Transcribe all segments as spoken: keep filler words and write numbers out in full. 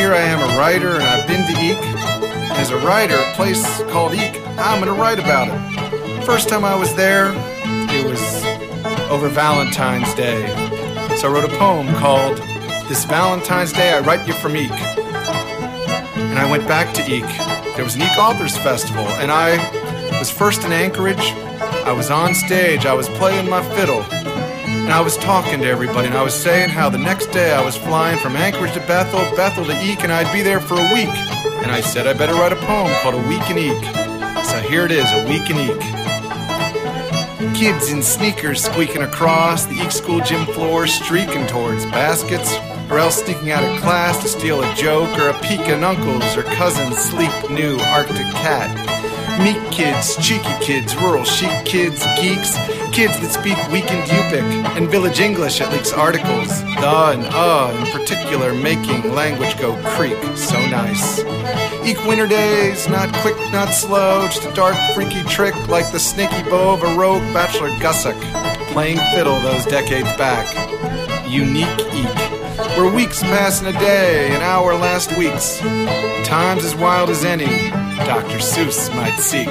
here I am, a writer, and I've been to Eek. And as a writer, a place called Eek, I'm going to write about it. First time I was there, it was over Valentine's Day. So I wrote a poem called This Valentine's Day I Write You from Eek. And I went back to Eek. There was an Eek Authors Festival, and I was first in Anchorage. I was on stage, I was playing my fiddle, and I was talking to everybody, and I was saying how the next day I was flying from Anchorage to Bethel, Bethel to Eek, and I'd be there for a week. And I said I better write a poem called A Week in Eek. So here it is, A Week in Eek. Kids in sneakers squeaking across the Eek school gym floor, streaking towards baskets, or else sneaking out of class to steal a joke or a peek at uncles or cousins' sleek new Arctic cat. Meek kids, cheeky kids, rural chic kids, geeks, kids that speak weakened Yupik and village English that leaks articles, the and uh in particular making language go creak, so nice. Eek winter days, not quick, not slow, just a dark, freaky trick like the snaky bow of a rogue bachelor gussock, playing fiddle those decades back. Unique Eek, where weeks pass in a day, an hour last weeks, times as wild as any Doctor Seuss might seek.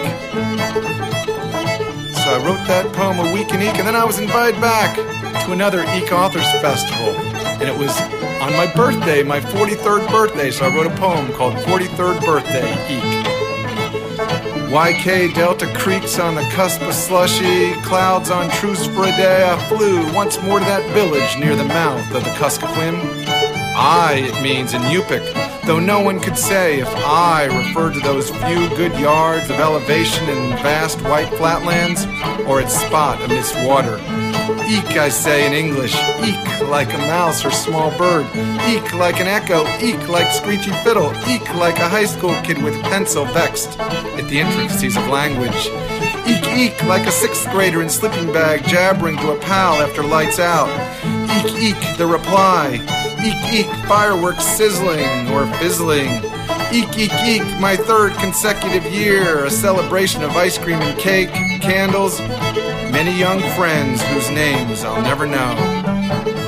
So I wrote that poem, A Week in Eek, and then I was invited back to another Eek Authors Festival. And it was on my birthday, my forty-third birthday, so I wrote a poem called forty-third Birthday Eek. Y K Delta creeks on the cusp of slushy, clouds on truce for a day. I flew once more to that village near the mouth of the Kuskokwim. I, it means in Yupik, though no one could say if I referred to those few good yards of elevation in vast white flatlands, or its spot amidst water. Eek, I say in English, eek like a mouse or small bird, eek like an echo, eek like screechy fiddle, eek like a high school kid with pencil vexed at the intricacies of language. Eek, eek like a sixth grader in sleeping bag jabbering to a pal after lights out. Eek, eek, the reply. Eek, eek, fireworks sizzling or fizzling. Eek, eek, eek, my third consecutive year, a celebration of ice cream and cake, candles, many young friends whose names I'll never know.